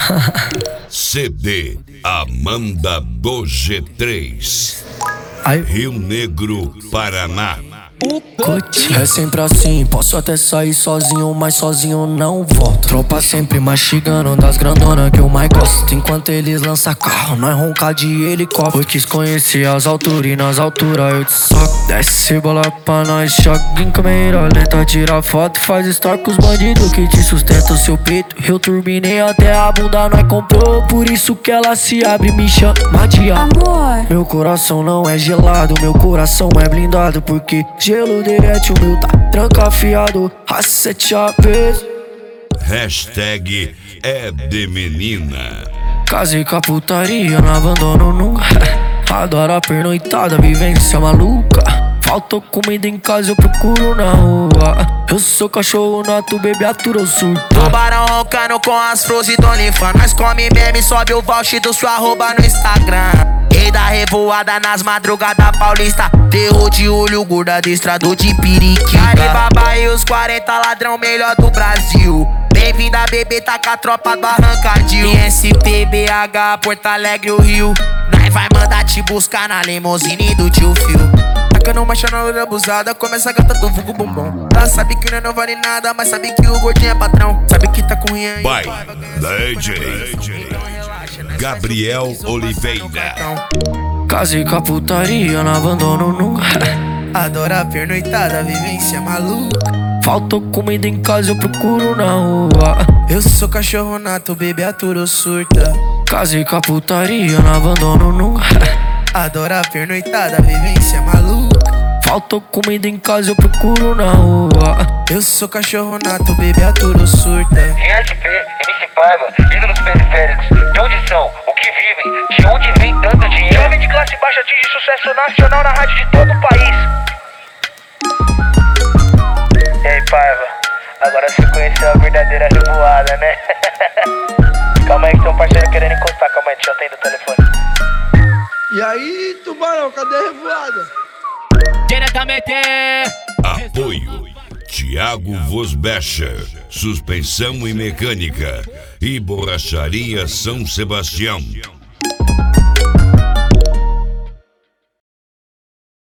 CD Amanda do G3, Rio Negro, Paraná. É sempre assim, posso até sair sozinho, mas sozinho não volto. Tropa sempre mastigando das grandonas que eu mais gosto. Enquanto eles lançam carro, nós ronca de helicóptero. Eu quis conhecer as alturas e nas alturas eu te soco. Desce bola pra nós, choque em câmera lenta. Tira foto, faz story com os bandidos que te sustentam o seu peito. Eu turbinei até a bunda, nós comprou. Por isso que ela se abre e me chama de amor. Meu coração não é gelado, meu coração é blindado. Porque gelo derrete, o meu tá trancafiado há 7 vezes. Hashtag é de menina. Casei com a putaria, não abandono nunca. Adoro a pernoitada, vivência maluca. Faltou comida em casa, eu procuro na rua. Eu sou cachorro nato, bebê atura, eu surto. Tubarão roncando com as flores do OnlyFans. Nós come meme, sobe o voucher do sua arroba no Instagram. Rei da revoada nas madrugadas paulista. Terror de olho, gordo adestrador de periquita. Caribaba e os 40 ladrão melhor do Brasil. Bem-vinda bebê, tá com a tropa do Arrancadil. ISP, BH, Porto Alegre, o Rio. Nós vai mandar te buscar na limousine do tio Phil. Tacando marcha na hora abusada, começa a gata do vulgo bombom. Ela sabe que não vale nada, mas sabe que o gordinho é patrão. Sabe que tá com rinha aí. By DJ Gabriel Oliveira. Casei com a putaria, não abandono nunca. Adoro a pernoitada, vivência maluca. Faltou comida em casa, eu procuro na rua. Eu sou cachorro nato, bebê atura, surta. Casei com a putaria, não abandono nunca. Adoro a pernoitada, vivência maluca. Faltou comida em casa, eu procuro na rua. Eu sou cachorro nato, bebê atura, surta. RSP, MC Paiva, ídolos periféricos. De onde são? O que vivem? De onde vem tanto dinheiro? Jovem de classe baixa atinge sucesso nacional na rádio de todo o país. E aí, Paiva, agora você conheceu a verdadeira revoada, né? Calma aí que tem um parceiro querendo encostar. Calma aí, deixa eu atender o telefone. E aí, Tubarão, cadê a revoada? Diretamente. Apoio Thiago Vosbecher, suspensão e mecânica, e borracharia São Sebastião.